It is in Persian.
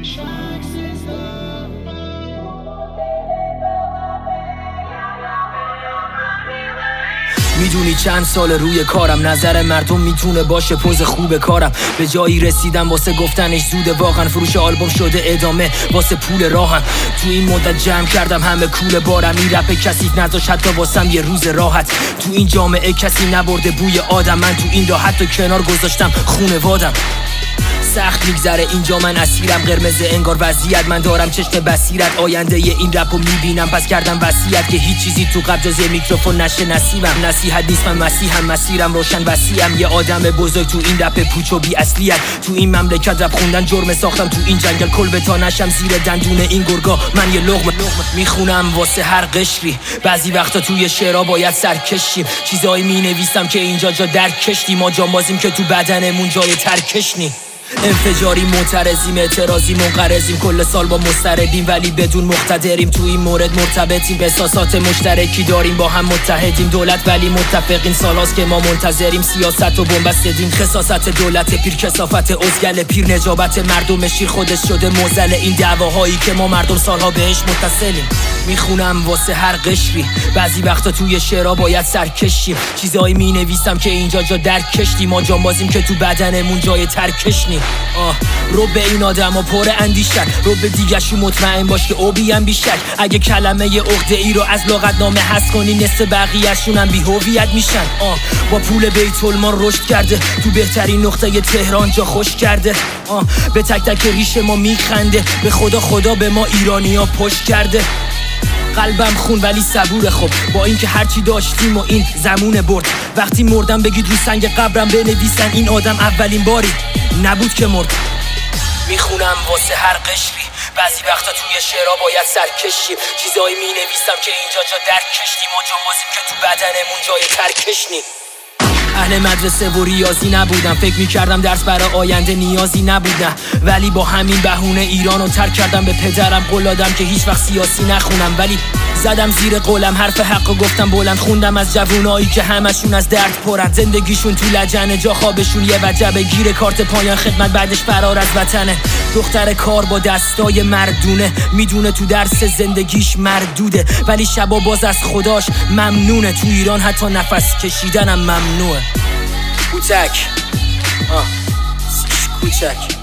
میدونی چند سال روی کارم، نظر مردم میتونه باشه پوز خوب کارم. به جایی رسیدم واسه گفتنش زوده، واقعا فروش آلبوم شده ادامه واسه پول راهم. تو این مدت جمع کردم همه کول بارم، این رپ کثیف نذاش حتی واسم یه روز راحت. تو این جامعه کسی نبرده بوی آدم، من تو این راه حتی کنار گذاشتم خونوادم. سخت میگذره اینجا من اسیرم، قرمز انگار وضعیت، من دارم چشم بصیرت. آینده این رپو میبینم پس کردم وصیت که هیچ چیزی تو قبل جز میکروفون نشه نصیبم. نصیحت نیست من مسیحم، مسیرم روشن وسیعم، یه آدم بزرگ تو این رپ پوچ و بی اصلیت. تو این مملکت رپ خوندن جرم ساختم، تو این جنگل کلبه تا نشم زیر دندون این گرگا. من یه لقمه میخونم واسه هر قشری، بعضی وقتا توی شعرها باید سرکشیم. چیزایی مینویسم که اینجا جا درکشتی، ما جانبازیم که تو بدنمون جای ترکش نی. انفجاری معترضیم، اعتراضی منقرضیم، کل سال با مضطربیم ولی بدون مقتدریم. تو این مورد مرتبطیم، احساسات مشترکی داریم، با هم متحدیم. دولت ولی متفقین، سالاست که ما منتظریم. سیاست و بنبست دین، خساست دولت پیر، کثافت ازگل پیر، نجابت مردم شیر خودش شده موزل این دعواهایی که ما مردم سالها بهش متصلیم. میخونم واسه هر قشری، بعضی وقتا توی شعرها باید سرکشیم. چیزایی مینویسم که اینجا جا درکشتی، ما جانبازیم که تو بدنمون جای ترکش نی. رو به این آدم ها پر اندیشن، رو به دیگشون مطمئن باش که اوبیم بیشک. اگه کلمه عقده ای رو از لغتنامه حذف کنی، نصف بقیه‌شون هم بی هویت میشن. با پول بیت المال رشد کرده، تو بهترین نقطه تهران جا خوش کرده. به تک تک ریش ما میخنده، به خدا به ما ایرانیا پشت کرده. قلبم خون ولی صبور، خب با اینکه هرچی داشتیم و این زمونه برد. وقتی مردم بگید رو سنگ قبرم بنویسن این آدم اولین باری نبود که مرد. میخونم واسه هر قشری، بعضی وقتا توی شعرها باید سرکشیم. چیزایی مینویسم که اینجا جا درکشتی، ما جانبازیم که تو بدنمون جای ترکش نی. اهل مدرسه و ریاضی نبودم، فکر میکردم درس برای آینده نیازی نبودم، ولی با همین بهونه ایرانو ترک کردم. به پدرم قول دادم که هیچ وقت سیاسی نخونم، ولی زدم زیر قولم، حرف حقو گفتم بلند. خوندم از جوونایی که همشون از درد پرن، زندگیشون تو لجنه، جا خوابشون یه وجبه، گیر کارت پایان خدمت بعدش فرار از وطنه. دختر کار با دستای مردونه، میدونه تو درس زندگیش مردوده، ولی شبا باز از خداش ممنونه. تو ایران حتی نفس کشیدنم ممنوعه. کوچک کوچک